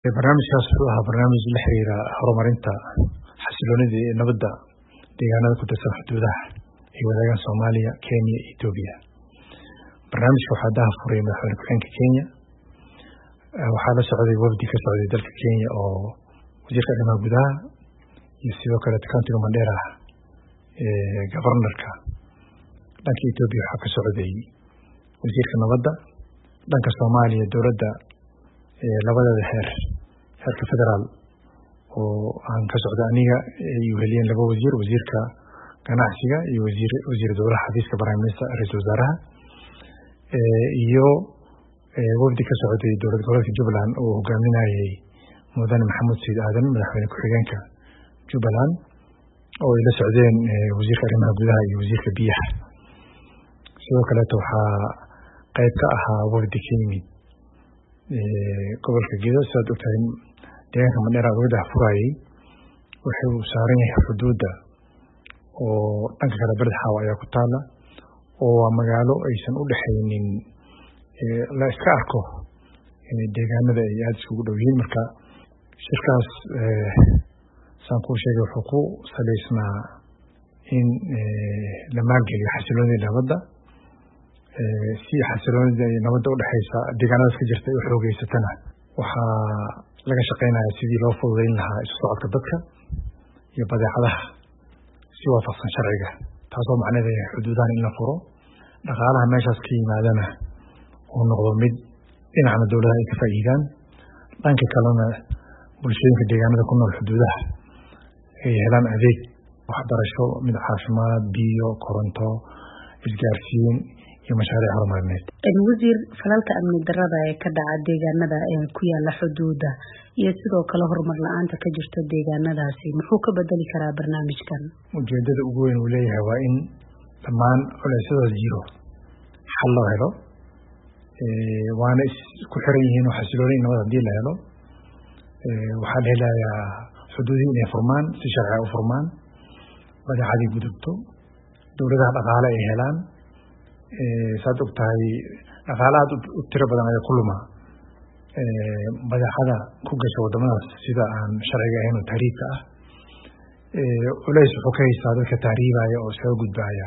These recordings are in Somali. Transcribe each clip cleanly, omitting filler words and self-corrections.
barnaamijkaas wuxuu ahaa barnaamij la xiriira horumarinta xasiloonida iyo nabadda deegaanada ku tirsan xuduudaha ay wadaagaan Soomaaliya, Kenya iyo Itoobiya. Barnaamijka waxaa daahfuray madaxweyne ku-xigeenka Kenya. Waxaa la socday wafdi ka socday dalka Kenya oo wasiirka arrimaha gudaha iyo sidoo kale countiga Mandera governorka. Dhanka Itoobiya waxaa ka socday wasiirka nabadda. Dhanka Soomaaliya dowladda labadaba heerka federaal oo aan ka socda aniga ay weheliyeen laba wasiir, wasiirka ganacsiga iyo wasiir dowlaha xafiiska Prime Minister ra'iisul wasaaraha iyo wafdi ka socday dowlad goboleedka Jubbaland oo hogaaminayay mudane Maxamed Sayid Aadan madaxweyne ku-xigeenka Jubbaland oo ay la socdeen wasiirka arrimaha gudaha iyo wasiirka biyaha. Sidoo kale waxaa qayb ka ahaa wafdi ka yimid gobolka Gedo. sidaad ogtahay deegaanka Mandera wada furayay wuxuu saaran yahay xuduudda oo dhanka kale Barad Xaawo ayaa ku taala oo waa magaalo aysan u dhaxaynin la iska arko deegaanada ay aad isugu dhow yihiin. Marka shirkaas saan kuu sheegay wuxuu ku saleysnaa in la maalgeliyo xasiloonida nabadda si xasiloonida nabadda u dhaxaysa deegaanada ka jirta oo xoogeysatana waxaa laga shaqeynayaa sidii loo fududeyn lahaa isu socodka dadka iyo badeecadaha si waafaqsan sharciga, taasoo macnaheedu yahay xuduudahan in la furo, dhaqaalaha meeshaas ka yimaadana uu noqdo mid dhinacna dowladaha ay ka faa'iidaan, dhanka kalena bulshooyinka deegaanada ku nool xuduudaha ay helaan adeeg waxbarasho, mid caafimaad, biyo, koronto, isgaarsiin iyo mashaariic horumarineed. wasiir, falalka amni darrada ee ka dhaca deegaanada ee ku yaala xuduudda iyo sidoo kale horumar la'aanta ka jirta deegaanadaasi muxuu ka bedeli karaa barnaamijkan? Ujeedada ugu weyn uu leeyahay waa in dhammaan culeysyadaas jiro xal loo helo, waana isku xiran yihiin oo xasilooni nabad haddii la helo waxaa la helayaa xuduudii inay furmaan, si sharci u furmaan, badeecadii gudubto, dowladaha dhaqaale ay helaan. saad ogtahay dhaqaale aad u tiro badan ayaa ku luma badeecada ku gasha wadamadaas sida aan sharciga ahayn oo tahriibka ah. culeys wuxuu ka haystaa dadka tahriibaya oo iskaga gudbaya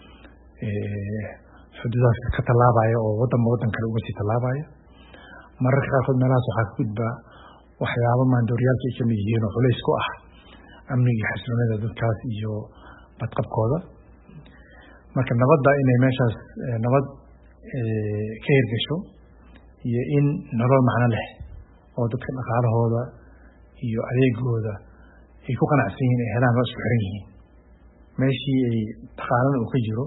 xuduudaas ka tallaabaya oo wadanba wadan kale uga sii tallaabaya. mararka qaarkood meelahaas waxaa ka gudbaa waxyaabo maandooriyaalka ay kamid yihiin oo culeys ku ah amniga iyo xasiloonida dadkaas iyo badqabkooda. marka nabadda inay meeshaas nabad ka hirgasho iyo in nolol macno leh oo dadka dhaqaalahooda iyo adeegooda ay ku qanacsan yihiin ay helaan waa isku xiran yihiin. meeshii ay dhaqaalana uu ka jiro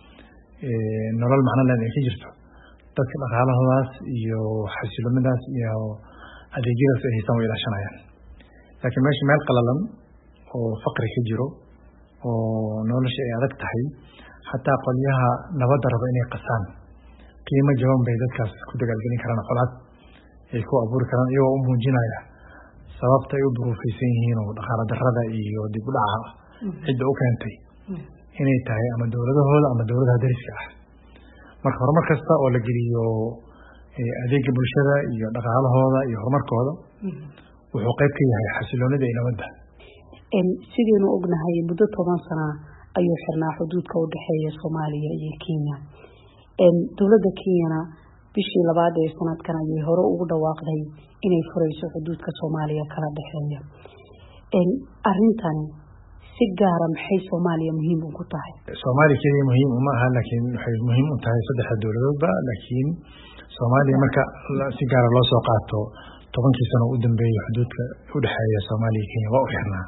nolol macno leh ay ka jirto, dadka dhaqaalahoodaas iyo xasiloonidaas iyo adeegyadaas ay haystaan way ilaashanayaan. laakiin meesha meel qalalan oo faqri ka jiro oo nolosha ay adag tahay, xataa qolyaha nabadda raba inay qasaan qiimo jaban bay dadkaas ku dagaalgelin karaan, colaad ay ku abuuri karaan iyagoo u muujinaya sababta ay u duruufaysan yihiin oo dhaqaale darrada iyo dib u dhaca cidda u keentay inay tahay ama dowladahooda ama dowladaha dariska ah. marka horumar kasta oo la geliyo adeega bulshada iyo dhaqaalahooda iyo horumarkooda wuxuu qayb ka yahay xasiloonida iyo nabadda. sidaynu ognahay muddo 10 sano ayuu xirnaa xuduudka u dhaxeeya Soomaaliya iyo Kenya. dowladda Kenya bishii labaad ee sanadkan ayay hore ugu dhawaaqday inay furayso xuduudka Soomaaliya kala dhaxeeya. arrintan si gaar ah maxay Soomaaliya muhiim ugu tahay? Soomaaliya kaliya muhiim uma aha, laakiin waxay muhiim u tahay saddex dowladoodba. laakiin Soomaaliya marka si gaar ah loo soo qaato 10 sano u dambeeyay xuduudka u dhaxeeya Soomaaliya iyo Kenya waa u xirnaa.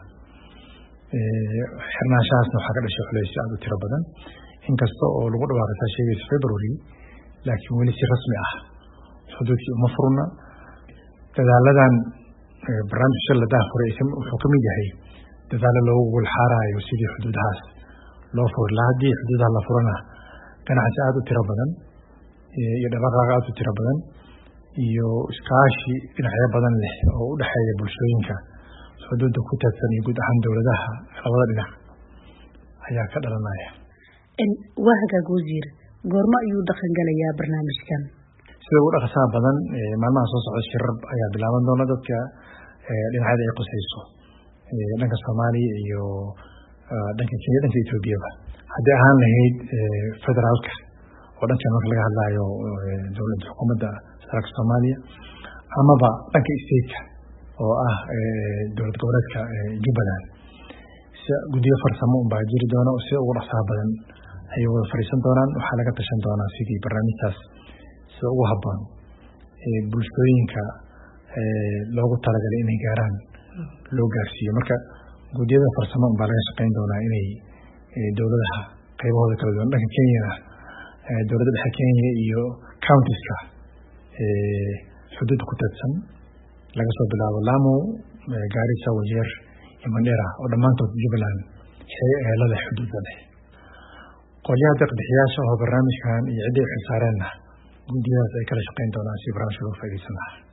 xirnaashaasna waxaa ka dhashay culays aad u tiro badan, inkasta oo lagu dhawaaqay sheegaysa February, laakiin weli si rasmi ah xuduudkii uma furna. dadaaladan barnaamijka la daahfuray wuxuu ka mid yahay dadaalo loogu gulxaarayo sidii xuduudahaas loo furi lahaa. haddii xuduudaha la furana ganacsi aad u tiro badan iyo dhaqaaq aad u tiro badan iyo iskaashi dhinacyo badan leh oo u dhaxeeya bulshooyinka xuduudda ku taagsan iyo guud ahaan dowladaha labada dhinac ayaa ka dhalanaya. waa hagaag wasiir, goorma ayuu dhaqan galayaa barnaamijkan? sida ugu dhaqsaha badan maalmaha soo socda shirar ayaa bilaaban doona dadka dhinacyada ay qusayso dhanka Soomaaliya iyo dhanka Kenya dhanka Ethiopia haddii ahaan lahayd federaalka oo dhanka marka laga hadlayo dowladda xukuumadda saraakiisha Soomaaliya amaba dhanka state oo ah dowlad goboleedka Jubbaland guddiyo farsamo baa jiri doona oo si ugu dhaqsaha badan ay wada fariisan doonaan waxaa laga tashan doonaa sidii barnaamijkaas sida ugu habboon bulshooyinka loogu talagalay inay gaaraan loo gaarsiiyo marka guddiyada farsamo baa laga shaqayn doonaa inay dowladaha qaybahooda kala duwan dhanka Kenya dowladda dhexe Kenya iyo counties-ka xuduud ku teedsan laga soo bilaabo Lamu Garissa Wajir iyo Mandera oo dhammaantood Jubbaland heelada xuduudda leh qolyaha deeq-bixiyaasha oo barnaamijkan iyo cidda xilsaareenna guddiyadaas ay kala shaqayn doonaan si barnaamijka loo faa'iideysan lahaa